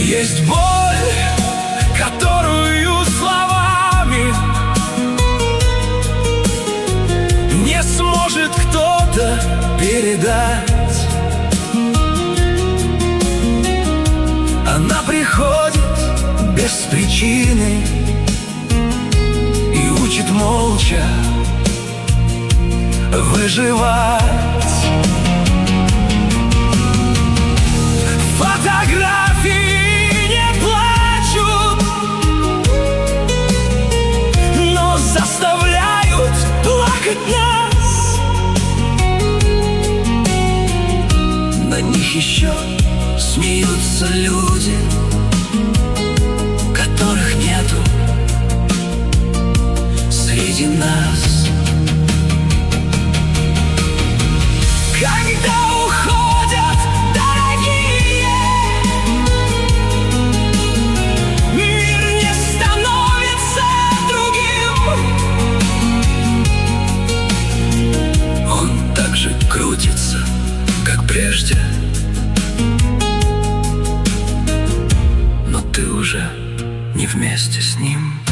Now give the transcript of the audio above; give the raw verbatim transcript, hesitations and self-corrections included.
Есть боль, которую словами не сможет кто-то передать. Она приходит без причины и учит молча выживать. Фотографии не плачут, но заставляют плакать нас. На них еще смеются люди, которых нету среди нас. Когда уходят дорогие, мир не становится другим. Он так же крутится, как прежде, но ты уже не вместе с ним.